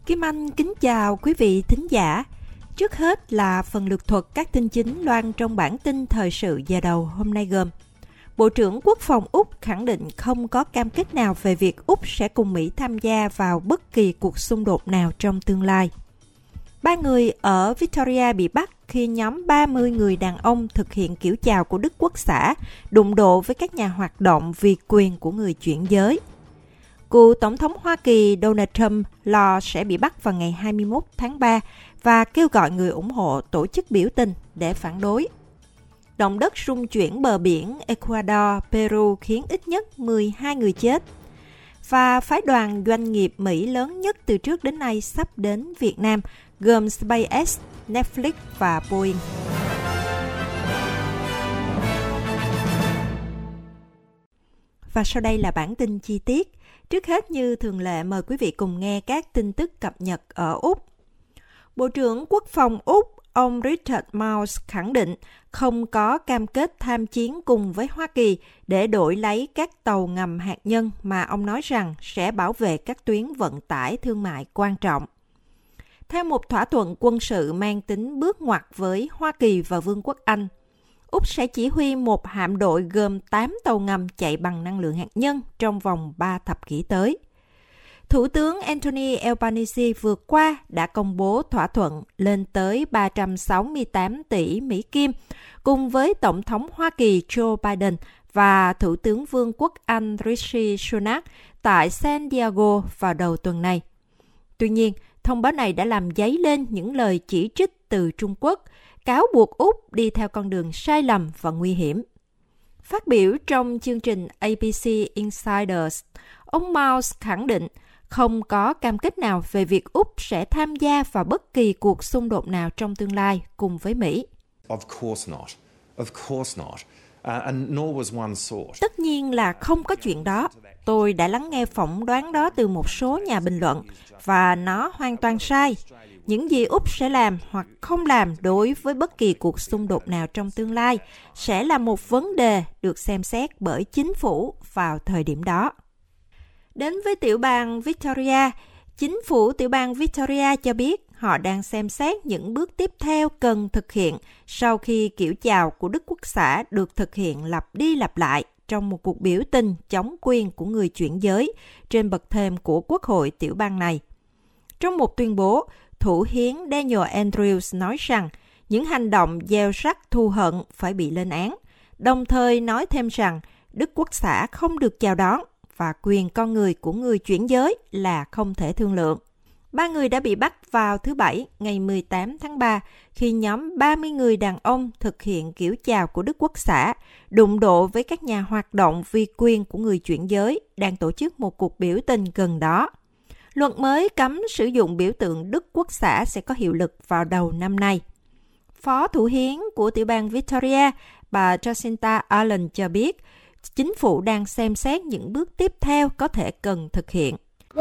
Kim Anh kính chào quý vị thính giả. Trước hết là phần lược thuật các tin chính loan trong bản tin thời sự giờ đầu hôm nay gồm: Bộ trưởng Quốc phòng Úc khẳng định không có cam kết nào về việc Úc sẽ cùng Mỹ tham gia vào bất kỳ cuộc xung đột nào trong tương lai. 3 người ở Victoria bị bắt khi nhóm 30 người đàn ông thực hiện kiểu chào của Đức Quốc xã đụng độ với các nhà hoạt động vì quyền của người chuyển giới. Cựu Tổng thống Hoa Kỳ Donald Trump lo sẽ bị bắt vào ngày 21 tháng 3 và kêu gọi người ủng hộ tổ chức biểu tình để phản đối. Động đất rung chuyển bờ biển Ecuador, Peru khiến ít nhất 12 người chết. Và phái đoàn doanh nghiệp Mỹ lớn nhất từ trước đến nay sắp đến Việt Nam, gồm SpaceX, Netflix và Boeing. Và sau đây là bản tin chi tiết. Trước hết như thường lệ mời quý vị cùng nghe các tin tức cập nhật ở Úc. Bộ trưởng Quốc phòng Úc, ông Richard Marles khẳng định không có cam kết tham chiến cùng với Hoa Kỳ để đổi lấy các tàu ngầm hạt nhân mà ông nói rằng sẽ bảo vệ các tuyến vận tải thương mại quan trọng. Theo một thỏa thuận quân sự mang tính bước ngoặt với Hoa Kỳ và Vương quốc Anh, Úc sẽ chỉ huy một hạm đội gồm 8 tàu ngầm chạy bằng năng lượng hạt nhân trong vòng 3 thập kỷ tới. Thủ tướng Anthony Albanese vừa qua đã công bố thỏa thuận lên tới 368 tỷ Mỹ Kim cùng với Tổng thống Hoa Kỳ Joe Biden và Thủ tướng Vương quốc Anh Rishi Sunak tại San Diego vào đầu tuần này. Tuy nhiên, thông báo này đã làm dấy lên những lời chỉ trích từ Trung Quốc, cáo buộc Úc đi theo con đường sai lầm và nguy hiểm. Phát biểu trong chương trình ABC Insiders, ông Miles khẳng định không có cam kết nào về việc Úc sẽ tham gia vào bất kỳ cuộc xung đột nào trong tương lai cùng với Mỹ. Tất nhiên là không có chuyện đó. Tôi đã lắng nghe phỏng đoán đó từ một số nhà bình luận và nó hoàn toàn sai. Những gì Úc sẽ làm hoặc không làm đối với bất kỳ cuộc xung đột nào trong tương lai sẽ là một vấn đề được xem xét bởi chính phủ vào thời điểm đó. Đến với tiểu bang Victoria, chính phủ tiểu bang Victoria cho biết họ đang xem xét những bước tiếp theo cần thực hiện sau khi kiểu chào của Đức Quốc xã được thực hiện lặp đi lặp lại trong một cuộc biểu tình chống quyền của người chuyển giới trên bậc thềm của Quốc hội tiểu bang này. Trong một tuyên bố, Thủ hiến Daniel Andrews nói rằng những hành động gieo rắc thù hận phải bị lên án, đồng thời nói thêm rằng Đức Quốc xã không được chào đón và quyền con người của người chuyển giới là không thể thương lượng. 3 người đã bị bắt vào thứ Bảy, ngày 18 tháng 3, khi nhóm 30 người đàn ông thực hiện kiểu chào của Đức Quốc xã, đụng độ với các nhà hoạt động vì quyền của người chuyển giới đang tổ chức một cuộc biểu tình gần đó. Luật mới cấm sử dụng biểu tượng Đức Quốc xã sẽ có hiệu lực vào đầu năm nay. Phó thủ hiến của tiểu bang Victoria, bà Jacinta Allen cho biết, chính phủ đang xem xét những bước tiếp theo có thể cần thực hiện.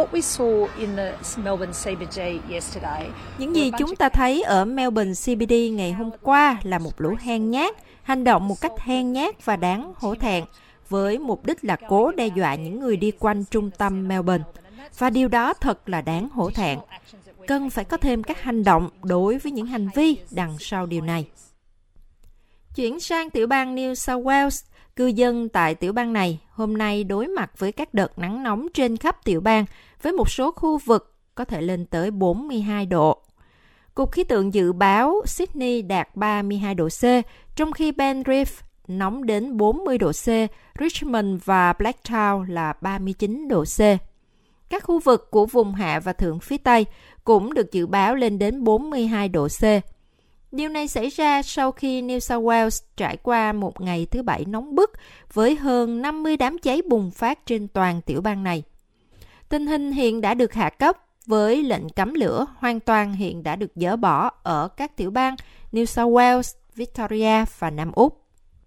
Những gì chúng ta thấy ở Melbourne CBD ngày hôm qua là một lũ hèn nhát, hành động một cách hèn nhát và đáng hổ thẹn, với mục đích là cố đe dọa những người đi quanh trung tâm Melbourne. Và điều đó thật là đáng hổ thẹn. Cần phải có thêm các hành động đối với những hành vi đằng sau điều này. Chuyển sang tiểu bang New South Wales, cư dân tại tiểu bang này hôm nay đối mặt với các đợt nắng nóng trên khắp tiểu bang với một số khu vực có thể lên tới 42 độ. Cục khí tượng dự báo Sydney đạt 32 độ C, trong khi Penrith nóng đến 40 độ C, Richmond và Blacktown là 39 độ C. Các khu vực của vùng hạ và thượng phía Tây cũng được dự báo lên đến 42 độ C. Điều này xảy ra sau khi New South Wales trải qua một ngày thứ Bảy nóng bức với hơn 50 đám cháy bùng phát trên toàn tiểu bang này. Tình hình hiện đã được hạ cấp với lệnh cấm lửa hoàn toàn hiện đã được dỡ bỏ ở các tiểu bang New South Wales, Victoria và Nam Úc.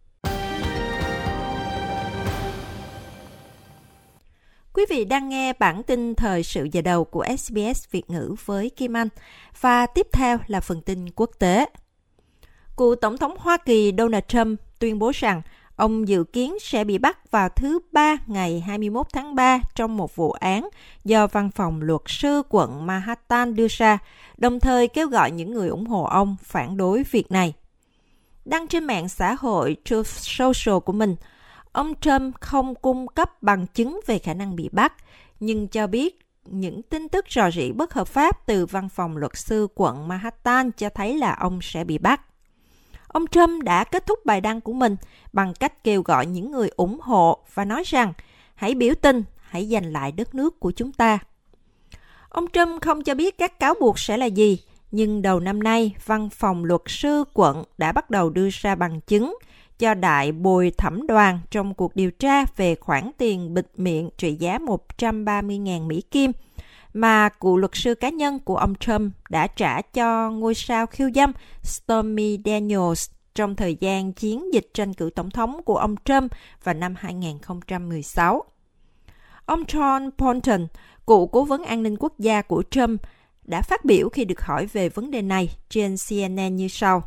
Quý vị đang nghe bản tin thời sự giờ đầu của SBS Việt ngữ với Kim Anh và tiếp theo là phần tin quốc tế. Cựu Tổng thống Hoa Kỳ Donald Trump tuyên bố rằng Ông dự kiến sẽ bị bắt vào thứ Ba ngày 21 tháng 3 trong một vụ án do Văn phòng Luật sư quận Manhattan đưa ra, đồng thời kêu gọi những người ủng hộ ông phản đối việc này. Đăng trên mạng xã hội Truth Social của mình, ông Trump không cung cấp bằng chứng về khả năng bị bắt, nhưng cho biết những tin tức rò rỉ bất hợp pháp từ Văn phòng Luật sư quận Manhattan cho thấy là ông sẽ bị bắt. Ông Trump đã kết thúc bài đăng của mình bằng cách kêu gọi những người ủng hộ và nói rằng hãy biểu tình, hãy giành lại đất nước của chúng ta. Ông Trump không cho biết các cáo buộc sẽ là gì, nhưng đầu năm nay, Văn phòng Luật sư quận đã bắt đầu đưa ra bằng chứng cho đại bồi thẩm đoàn trong cuộc điều tra về khoản tiền bịt miệng trị giá 130.000 Mỹ Kim mà cựu luật sư cá nhân của ông Trump đã trả cho ngôi sao khiêu dâm Stormy Daniels trong thời gian chiến dịch tranh cử tổng thống của ông Trump vào năm 2016. Ông John Bolton, cựu cố vấn an ninh quốc gia của Trump, đã phát biểu khi được hỏi về vấn đề này trên CNN như sau.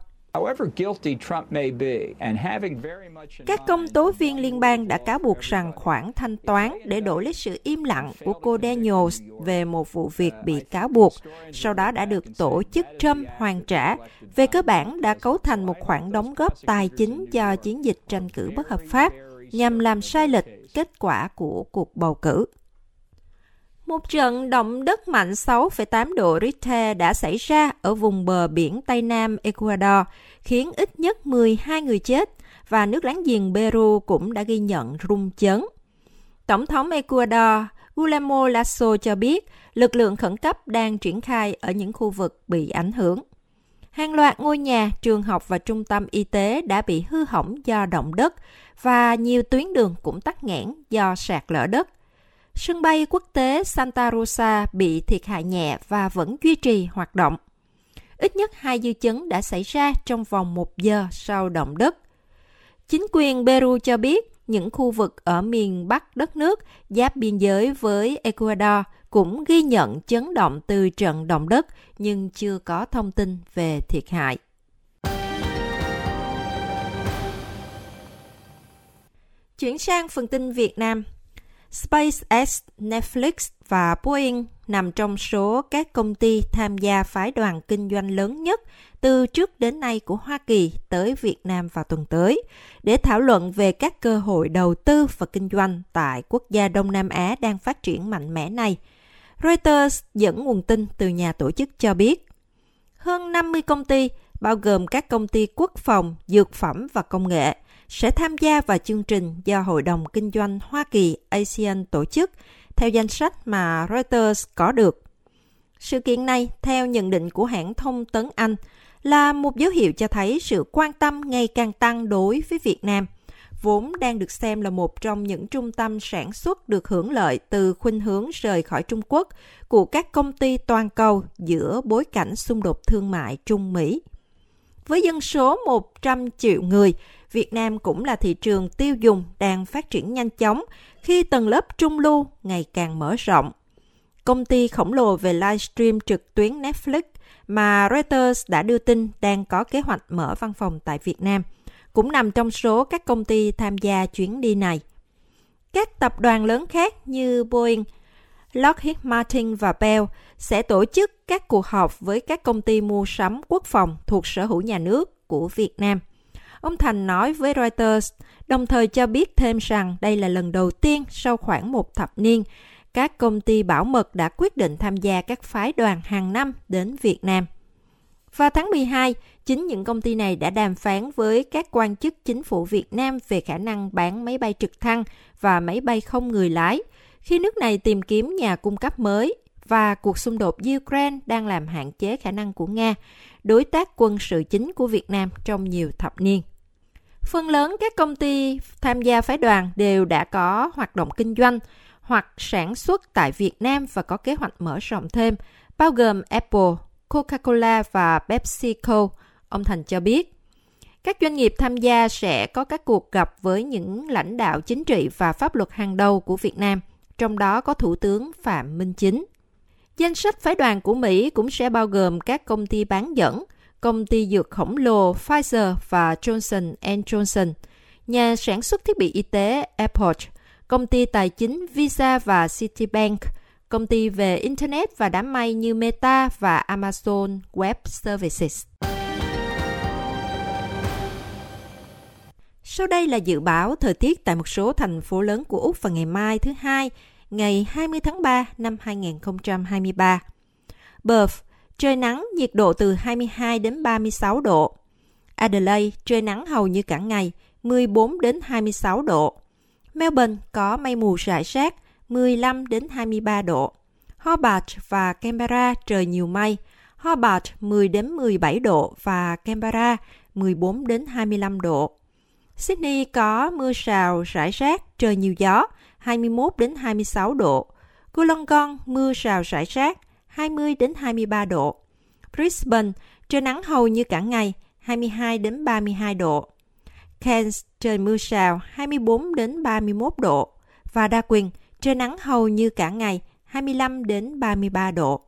Các công tố viên liên bang đã cáo buộc rằng khoản thanh toán để đổi lấy sự im lặng của cô Daniels về một vụ việc bị cáo buộc, sau đó đã được tổ chức Trump hoàn trả, về cơ bản đã cấu thành một khoản đóng góp tài chính cho chiến dịch tranh cử bất hợp pháp nhằm làm sai lệch kết quả của cuộc bầu cử. Một trận động đất mạnh 6,8 độ Richter đã xảy ra ở vùng bờ biển Tây Nam Ecuador, khiến ít nhất 12 người chết, và nước láng giềng Peru cũng đã ghi nhận rung chấn. Tổng thống Ecuador Guillermo Lasso cho biết lực lượng khẩn cấp đang triển khai ở những khu vực bị ảnh hưởng. Hàng loạt ngôi nhà, trường học và trung tâm y tế đã bị hư hỏng do động đất, và nhiều tuyến đường cũng tắc nghẽn do sạt lở đất. Sân bay quốc tế Santa Rosa bị thiệt hại nhẹ và vẫn duy trì hoạt động. Ít nhất 2 dư chấn đã xảy ra trong vòng 1 giờ sau động đất. Chính quyền Peru cho biết những khu vực ở miền Bắc đất nước giáp biên giới với Ecuador cũng ghi nhận chấn động từ trận động đất, nhưng chưa có thông tin về thiệt hại. Chuyển sang phần tin Việt Nam. SpaceX, Netflix và Boeing nằm trong số các công ty tham gia phái đoàn kinh doanh lớn nhất từ trước đến nay của Hoa Kỳ tới Việt Nam vào tuần tới, để thảo luận về các cơ hội đầu tư và kinh doanh tại quốc gia Đông Nam Á đang phát triển mạnh mẽ này. Reuters dẫn nguồn tin từ nhà tổ chức cho biết, hơn 50 công ty, bao gồm các công ty quốc phòng, dược phẩm và công nghệ, sẽ tham gia vào chương trình do Hội đồng Kinh doanh Hoa Kỳ ASEAN tổ chức, theo danh sách mà Reuters có được. Sự kiện này, theo nhận định của hãng thông tấn Anh, là một dấu hiệu cho thấy sự quan tâm ngày càng tăng đối với Việt Nam, vốn đang được xem là một trong những trung tâm sản xuất được hưởng lợi từ khuynh hướng rời khỏi Trung Quốc của các công ty toàn cầu giữa bối cảnh xung đột thương mại Trung-Mỹ. Với dân số 100 triệu người, Việt Nam cũng là thị trường tiêu dùng đang phát triển nhanh chóng khi tầng lớp trung lưu ngày càng mở rộng. Công ty khổng lồ về livestream trực tuyến Netflix mà Reuters đã đưa tin đang có kế hoạch mở văn phòng tại Việt Nam cũng nằm trong số các công ty tham gia chuyến đi này. Các tập đoàn lớn khác như Boeing, Lockheed Martin và Bell sẽ tổ chức các cuộc họp với các công ty mua sắm quốc phòng thuộc sở hữu nhà nước của Việt Nam. Ông Thành nói với Reuters, đồng thời cho biết thêm rằng đây là lần đầu tiên sau khoảng một thập niên, các công ty bảo mật đã quyết định tham gia các phái đoàn hàng năm đến Việt Nam. Vào tháng 12, chính những công ty này đã đàm phán với các quan chức chính phủ Việt Nam về khả năng bán máy bay trực thăng và máy bay không người lái, khi nước này tìm kiếm nhà cung cấp mới và cuộc xung đột Ukraine đang làm hạn chế khả năng của Nga, đối tác quân sự chính của Việt Nam trong nhiều thập niên. Phần lớn các công ty tham gia phái đoàn đều đã có hoạt động kinh doanh hoặc sản xuất tại Việt Nam và có kế hoạch mở rộng thêm, bao gồm Apple, Coca-Cola và PepsiCo, ông Thành cho biết. Các doanh nghiệp tham gia sẽ có các cuộc gặp với những lãnh đạo chính trị và pháp luật hàng đầu của Việt Nam, trong đó có Thủ tướng Phạm Minh Chính. Danh sách phái đoàn của Mỹ cũng sẽ bao gồm các công ty bán dẫn, công ty dược khổng lồ Pfizer và Johnson & Johnson, nhà sản xuất thiết bị y tế Apple, công ty tài chính Visa và Citibank, công ty về Internet và đám mây như Meta và Amazon Web Services. Sau đây là dự báo thời tiết tại một số thành phố lớn của Úc vào ngày mai thứ Hai, ngày 20 tháng 3 năm 2023. Perth, trời nắng, nhiệt độ từ 22 đến 36 độ. Adelaide, trời nắng hầu như cả ngày, 14 đến 26 độ. Melbourne có mây mù rải rác, 15 đến 23 độ. Hobart và Canberra trời nhiều mây, Hobart 10 đến 17 độ và Canberra 14 đến 25 độ. Sydney có mưa rào rải rác, trời nhiều gió, 21 đến 26 độ. Wollongong mưa rào rải rác, 20 đến 23 độ. Brisbane trời nắng hầu như cả ngày, 22 đến 32 độ. Cairns trời mưa rào, 24 đến 31 độ. Và Darwin trời nắng hầu như cả ngày, 25 đến 33 độ.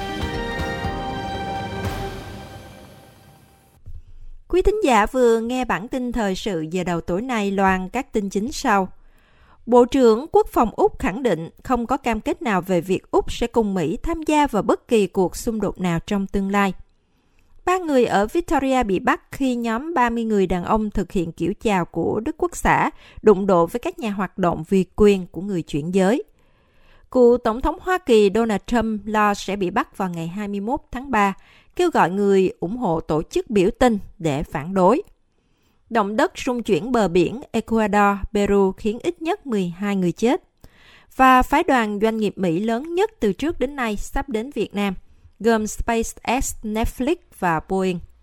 Quý thính giả vừa nghe bản tin thời sự giờ đầu tối nay loan các tin chính sau. Bộ trưởng Quốc phòng Úc khẳng định không có cam kết nào về việc Úc sẽ cùng Mỹ tham gia vào bất kỳ cuộc xung đột nào trong tương lai. 3 người ở Victoria bị bắt khi nhóm 30 người đàn ông thực hiện kiểu chào của Đức Quốc xã đụng độ với các nhà hoạt động vì quyền của người chuyển giới. Cựu Tổng thống Hoa Kỳ Donald Trump lo sẽ bị bắt vào ngày 21 tháng 3, kêu gọi người ủng hộ tổ chức biểu tình để phản đối. Động đất rung chuyển bờ biển Ecuador, Peru khiến ít nhất 12 người chết. Và phái đoàn doanh nghiệp Mỹ lớn nhất từ trước đến nay sắp đến Việt Nam, gồm SpaceX, Netflix và Boeing.